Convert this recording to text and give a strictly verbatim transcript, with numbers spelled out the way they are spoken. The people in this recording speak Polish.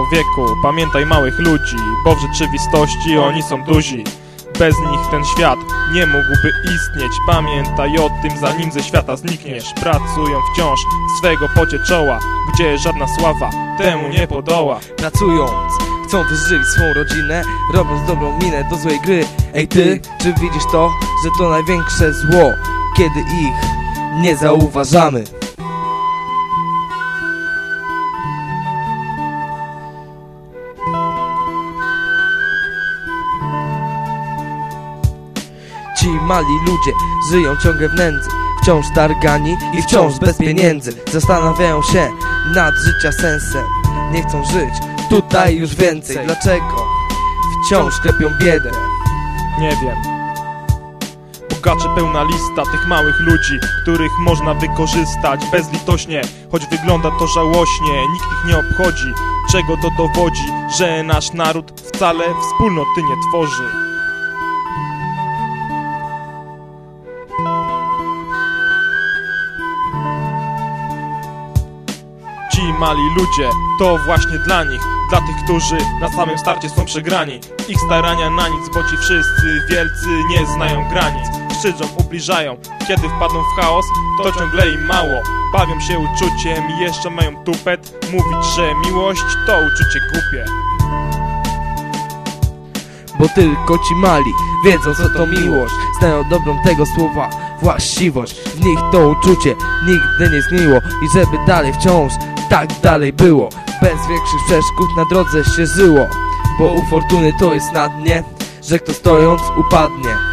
człowieku, pamiętaj małych ludzi, bo w rzeczywistości oni są duzi. Bez nich ten świat nie mógłby istnieć. Pamiętaj o tym, zanim ze świata znikniesz. Pracują wciąż swego pocie czoła, gdzie żadna sława temu nie podoła. Pracując, chcą wyżywić swą rodzinę, robiąc dobrą minę do złej gry. Ej ty, czy widzisz to, że to największe zło, kiedy ich nie zauważamy? Ci mali ludzie żyją ciągle w nędzy, wciąż targani i wciąż bez pieniędzy. Zastanawiają się nad życia sensem, nie chcą żyć tutaj już więcej. Dlaczego wciąż klepią biedę? Nie wiem. Bogacze pełna lista tych małych ludzi, których można wykorzystać bezlitośnie. Choć wygląda to żałośnie, nikt ich nie obchodzi. Czego to dowodzi? Że nasz naród wcale wspólnoty nie tworzy. Ci mali ludzie, to właśnie dla nich, dla tych, którzy na samym starcie są przegrani. Ich starania na nic, bo ci wszyscy wielcy nie znają granic. Szczydzą, ubliżają, kiedy wpadną w chaos, to ciągle im mało. Bawią się uczuciem i jeszcze mają tupet mówić, że miłość to uczucie głupie. Bo tylko ci mali wiedzą, co to miłość, znają dobrą tego słowa właściwość. W nich to uczucie nigdy nie zgniło i żeby dalej wciąż tak dalej było, bez większych przeszkód na drodze się żyło. Bo u fortuny to jest na dnie, że kto stojąc upadnie.